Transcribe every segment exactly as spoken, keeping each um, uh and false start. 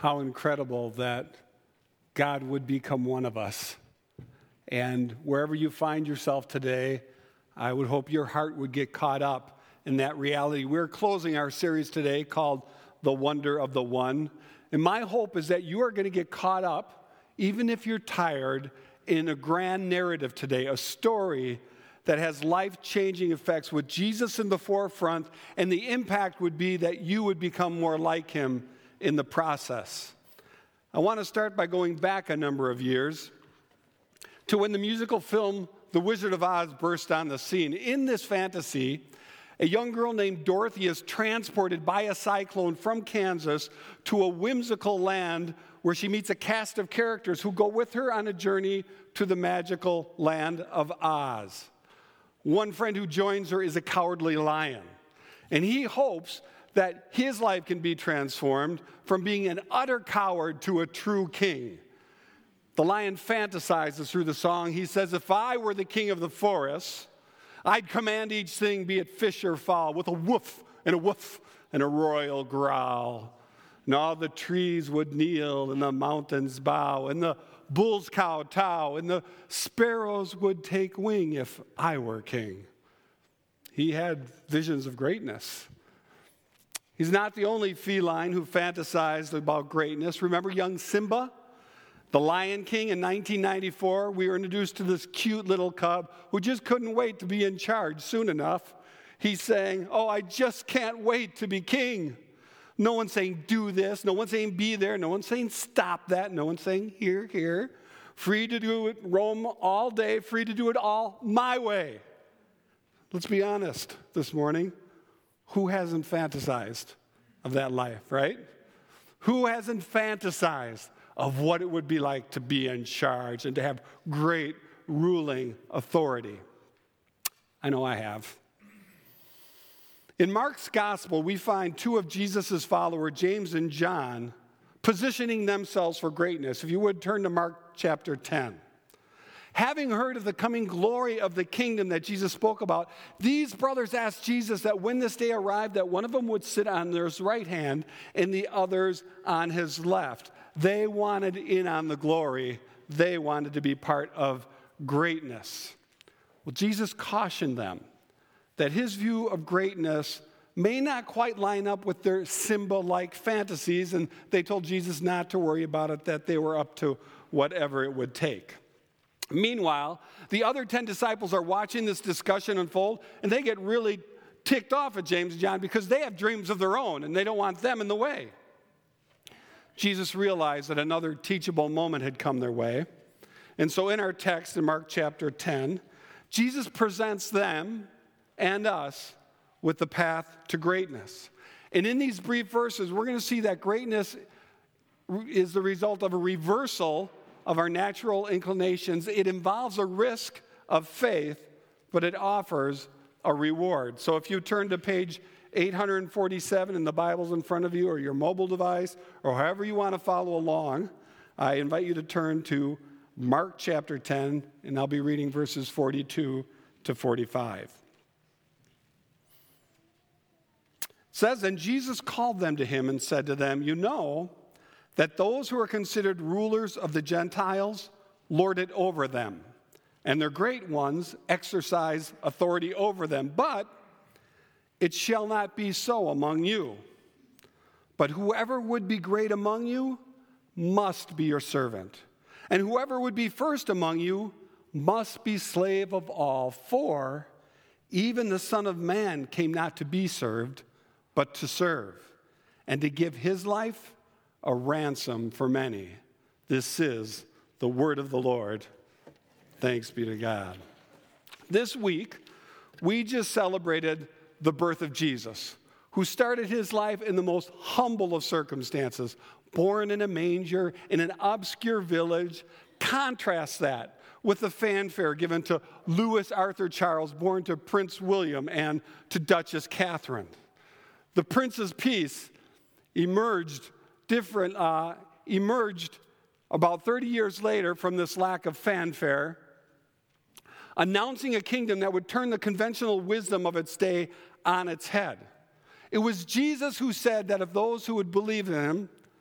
how incredible that God would become one of us. And wherever you find yourself today, I would hope your heart would get caught up in that reality. We're closing our series today called The Wonder of the One. And my hope is that you are going to get caught up, even if you're tired, in a grand narrative today, a story that has life-changing effects with Jesus in the forefront, and the impact would be that you would become more like him in the process. I want to start by going back a number of years to when the musical film The Wizard of Oz burst on the scene. In this fantasy, a young girl named Dorothy is transported by a cyclone from Kansas to a whimsical land where she meets a cast of characters who go with her on a journey to the magical land of Oz. One friend who joins her is a cowardly lion, and he hopes that his life can be transformed from being an utter coward to a true king. The lion fantasizes through the song. He says, "If I were the king of the forest, I'd command each thing, be it fish or fowl, with a woof and a woof and a royal growl. And all the trees would kneel and the mountains bow, and the bulls kowtow, and the sparrows would take wing if I were king." He had visions of greatness. He's not the only feline who fantasized about greatness. Remember young Simba? The Lion King in nineteen ninety-four, we were introduced to this cute little cub who just couldn't wait to be in charge soon enough. He's saying, "Oh, I just can't wait to be king." No one's saying, "Do this." No one's saying, "Be there." No one's saying, "Stop that." No one's saying, "Here, here." Free to do it, roam all day, free to do it all my way. Let's be honest this morning. Who hasn't fantasized of that life, right? Who hasn't fantasized of what it would be like to be in charge and to have great ruling authority? I know I have. In Mark's gospel, we find two of Jesus' followers, James and John, positioning themselves for greatness. If you would, turn to Mark chapter ten. Having heard of the coming glory of the kingdom that Jesus spoke about, these brothers asked Jesus that when this day arrived, that one of them would sit on his right hand and the others on his left. They wanted in on the glory. They wanted to be part of greatness. Well, Jesus cautioned them that his view of greatness may not quite line up with their Simba-like fantasies, and they told Jesus not to worry about it, that they were up to whatever it would take. Meanwhile, the other ten disciples are watching this discussion unfold, and they get really ticked off at James and John because they have dreams of their own, and they don't want them in the way. Jesus realized that another teachable moment had come their way. And so in our text in Mark chapter ten, Jesus presents them and us with the path to greatness. And in these brief verses, we're going to see that greatness is the result of a reversal of our natural inclinations. It involves a risk of faith, but it offers a reward. So if you turn to page eight forty-seven in the Bibles in front of you, or your mobile device, or however you want to follow along, I invite you to turn to Mark chapter ten, and I'll be reading verses forty-two to forty-five. It says, "And Jesus called them to him and said to them, 'You know that those who are considered rulers of the Gentiles lord it over them, and their great ones exercise authority over them. But it shall not be so among you. But whoever would be great among you must be your servant. And whoever would be first among you must be slave of all. For even the Son of Man came not to be served, but to serve, and to give his life a ransom for many.'" This is the word of the Lord. Thanks be to God. This week, we just celebrated the birth of Jesus, who started his life in the most humble of circumstances, born in a manger in an obscure village. Contrast that with the fanfare given to Louis Arthur Charles, born to Prince William and to Duchess Catherine. The Prince's Peace emerged different, uh, emerged about thirty years later from this lack of fanfare, announcing a kingdom that would turn the conventional wisdom of its day on its head. It was Jesus who said that if those who would believe in him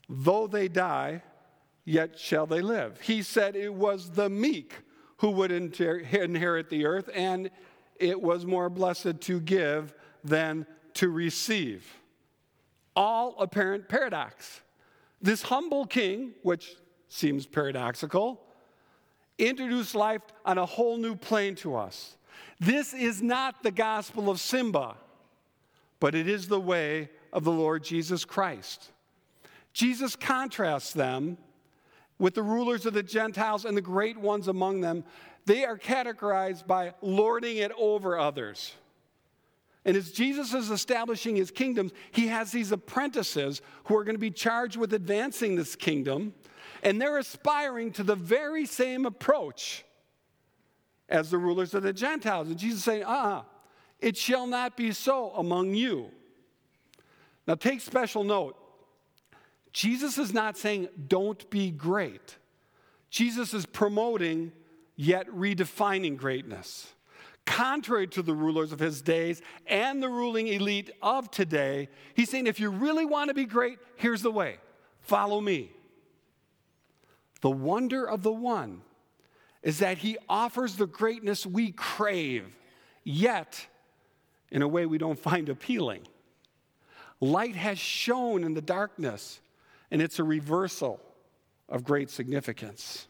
though they die, yet shall they live. He said it was the meek who would inter- inherit the earth, and it was more blessed to give than to receive. All apparent paradox. This humble king, which seems paradoxical, introduced life on a whole new plane to us. This is not the gospel of Simba, but it is the way of the Lord Jesus Christ. Jesus contrasts them with the rulers of the Gentiles and the great ones among them. They are categorized by lording it over others. And as Jesus is establishing his kingdom, he has these apprentices who are going to be charged with advancing this kingdom, and they're aspiring to the very same approach as the rulers of the Gentiles. And Jesus is saying, uh-uh, it shall not be so among you. Now take special note. Jesus is not saying, don't be great. Jesus is promoting, yet redefining greatness. Contrary to the rulers of his days and the ruling elite of today, he's saying, if you really want to be great, here's the way. Follow me. The wonder of the one is that he offers the greatness we crave, yet in a way we don't find appealing. Light has shone in the darkness, and it's a reversal of great significance.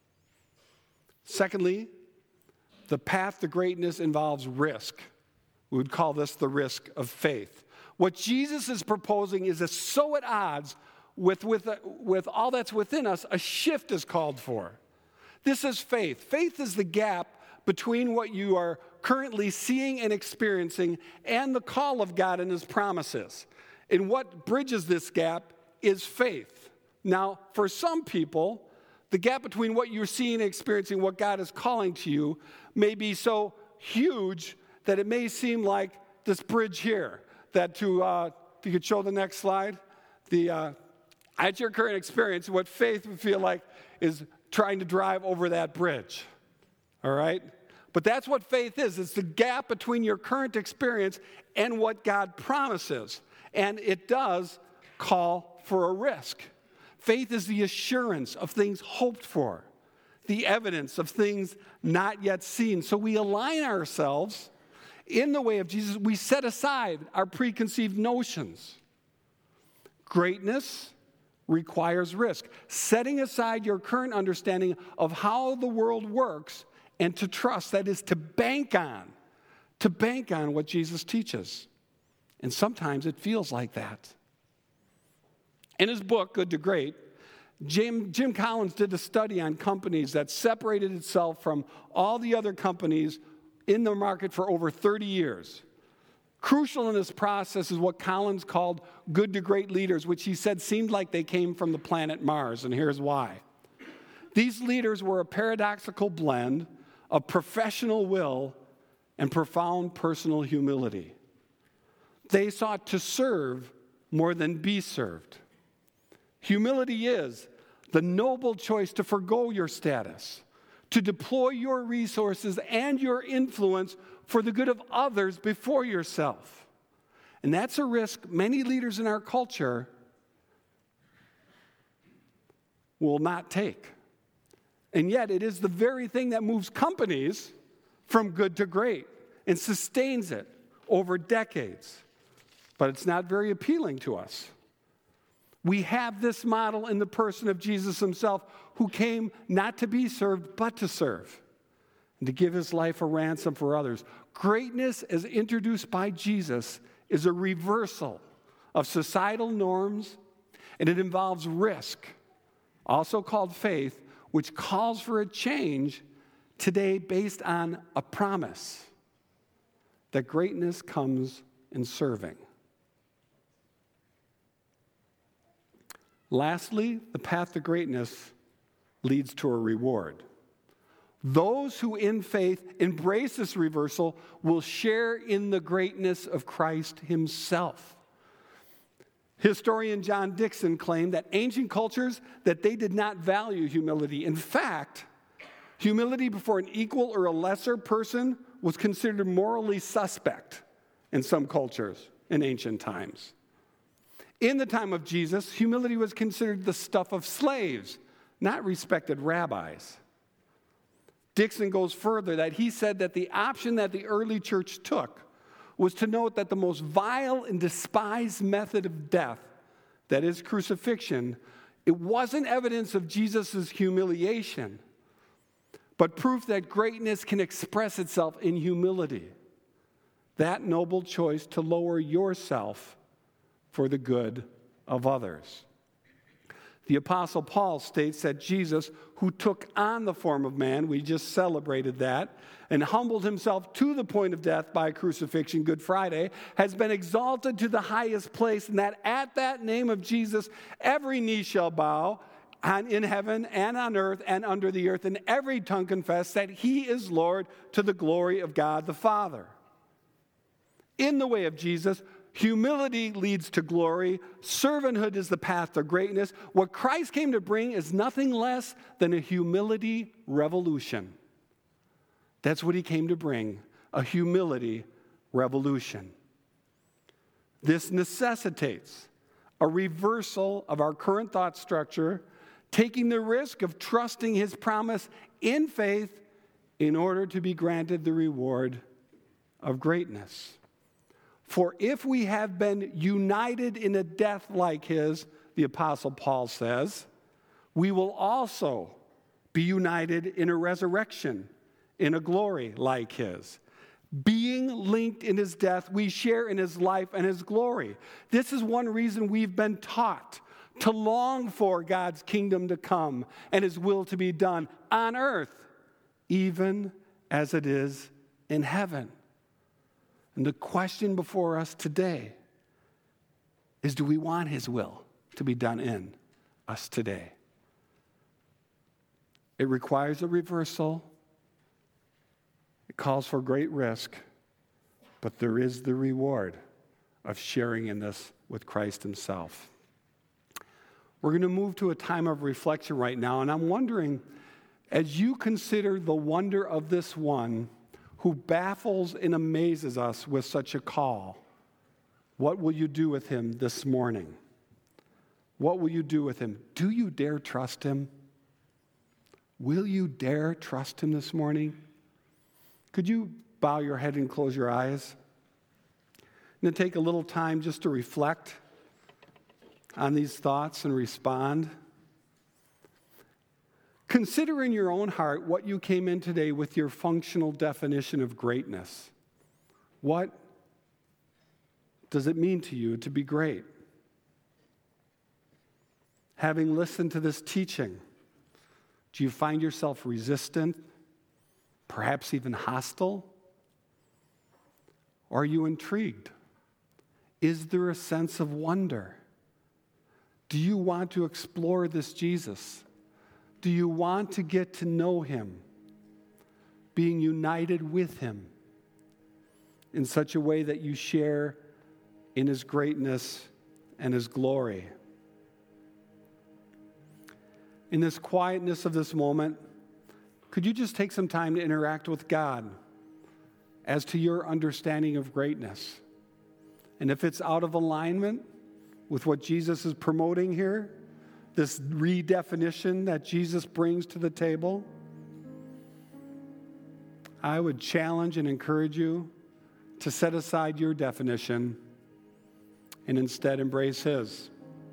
Secondly, the path to greatness involves risk. We would call this the risk of faith. What Jesus is proposing is a so at odds with, with, with all that's within us, a shift is called for. This is faith. Faith is the gap between what you are currently seeing and experiencing and the call of God and his promises. And what bridges this gap is faith. Now, for some people, the gap between what you're seeing and experiencing, what God is calling to you, may be so huge that it may seem like this bridge here. That to, uh, if you could show the next slide, the uh, at your current experience, what faith would feel like is trying to drive over that bridge. All right? But that's what faith is. It's the gap between your current experience and what God promises. And it does call for a risk. Faith is the assurance of things hoped for, the evidence of things not yet seen. So we align ourselves in the way of Jesus. We set aside our preconceived notions. Greatness requires risk. Setting aside your current understanding of how the world works and to trust, that is to bank on, to bank on what Jesus teaches. And sometimes it feels like that. In his book, Good to Great, Jim, Jim Collins did a study on companies that separated itself from all the other companies in the market for over thirty years. Crucial in this process is what Collins called good to great leaders, which he said seemed like they came from the planet Mars, and here's why. These leaders were a paradoxical blend of professional will and profound personal humility. They sought to serve more than be served. Humility is the noble choice to forgo your status, to deploy your resources and your influence for the good of others before yourself. And that's a risk many leaders in our culture will not take. And yet it is the very thing that moves companies from good to great and sustains it over decades. But it's not very appealing to us. We have this model in the person of Jesus himself, who came not to be served, but to serve, and to give his life a ransom for others. Greatness, as introduced by Jesus, is a reversal of societal norms, and it involves risk, also called faith, which calls for a change today based on a promise that greatness comes in serving. Lastly, the path to greatness leads to a reward. Those who in faith embrace this reversal will share in the greatness of Christ himself. Historian John Dixon claimed that ancient cultures, that they did not value humility. In fact, humility before an equal or a lesser person was considered morally suspect in some cultures in ancient times. In the time of Jesus, humility was considered the stuff of slaves, not respected rabbis. Dixon goes further that he said that the option that the early church took was to note that the most vile and despised method of death, that is crucifixion, it wasn't evidence of Jesus' humiliation, but proof that greatness can express itself in humility. That noble choice to lower yourself for the good of others. The Apostle Paul states that Jesus, who took on the form of man, we just celebrated that, and humbled himself to the point of death by crucifixion, Good Friday, has been exalted to the highest place, and that at that name of Jesus, every knee shall bow, and in heaven and on earth and under the earth, and every tongue confess that he is Lord, to the glory of God the Father. In the way of Jesus, humility leads to glory. Servanthood is the path to greatness. What Christ came to bring is nothing less than a humility revolution. That's what he came to bring, a humility revolution. This necessitates a reversal of our current thought structure, taking the risk of trusting his promise in faith in order to be granted the reward of greatness. For if we have been united in a death like his, the Apostle Paul says, we will also be united in a resurrection, in a glory like his. Being linked in his death, we share in his life and his glory. This is one reason we've been taught to long for God's kingdom to come and his will to be done on earth, even as it is in heaven. And the question before us today is, do we want his will to be done in us today? It requires a reversal. It calls for great risk, but there is the reward of sharing in this with Christ himself. We're going to move to a time of reflection right now, and I'm wondering, as you consider the wonder of this one who baffles and amazes us with such a call, what will you do with him this morning? What will you do with him? Do you dare trust him? Will you dare trust him this morning? Could you bow your head and close your eyes? I'm going to take a little time just to reflect on these thoughts and respond. Consider in your own heart what you came in today with your functional definition of greatness. What does it mean to you to be great? Having listened to this teaching, do you find yourself resistant, perhaps even hostile? Or are you intrigued? Is there a sense of wonder? Do you want to explore this Jesus? Do you want to get to know him, being united with him in such a way that you share in his greatness and his glory? In this quietness of this moment, could you just take some time to interact with God as to your understanding of greatness? And if it's out of alignment with what Jesus is promoting here, this redefinition that Jesus brings to the table, I would challenge and encourage you to set aside your definition and instead embrace his.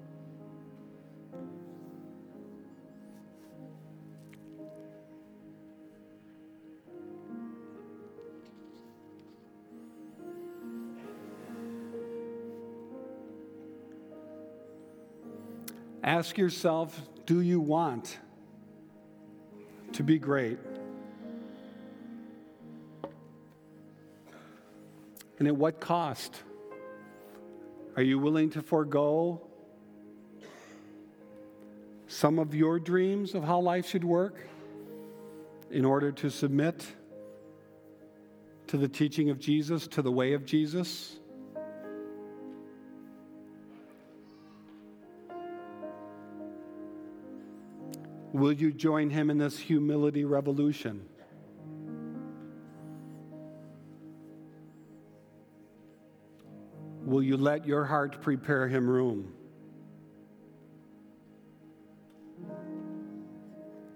Ask yourself, do you want to be great? And at what cost? Are you willing to forego some of your dreams of how life should work in order to submit to the teaching of Jesus, to the way of Jesus? Will you join him in this humility revolution? Will you let your heart prepare him room?